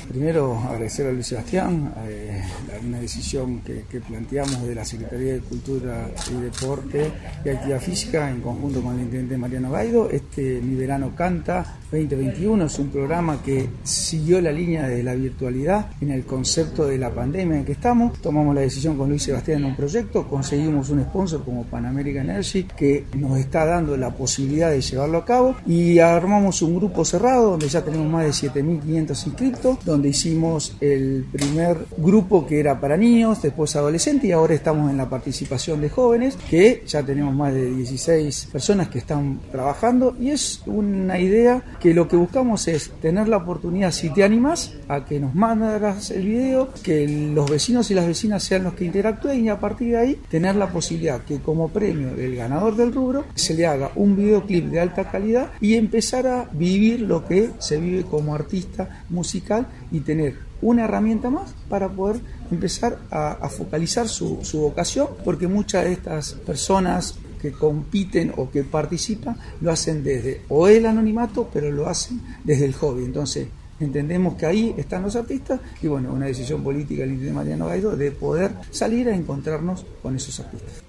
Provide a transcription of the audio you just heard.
Primero agradecer a Luis Sebastián, una decisión que planteamos de la Secretaría de Cultura y Deporte y Actividad Física en conjunto con el intendente Mariano Gaido. Mi Verano Canta 2021 es un programa que siguió la línea de la virtualidad en el concepto de la pandemia en que estamos. Tomamos la decisión con Luis Sebastián en un proyecto, conseguimos un sponsor como Pan American Energy que nos está dando la posibilidad de llevarlo a cabo y armamos un grupo cerrado donde ya tenemos más de 7.500 inscriptos, donde hicimos el primer grupo que era para niños, después adolescentes y ahora estamos en la participación de jóvenes, que ya tenemos más de 16 personas que están trabajando y es una idea que lo que buscamos es tener la oportunidad, si te animas, a que nos mandas el video, que los vecinos y las vecinas sean los que interactúen y a partir de ahí tener la posibilidad que como premio del ganador del rubro se le haga un videoclip de alta calidad y empezar a vivir lo que se vive como artista musical y tener una herramienta más para poder empezar a focalizar su vocación, porque muchas de estas personas que compiten o que participan lo hacen desde o el anonimato, pero lo hacen desde el hobby. Entonces entendemos que ahí están los artistas y bueno, una decisión política del intendente Mariano Gaido de poder salir a encontrarnos con esos artistas.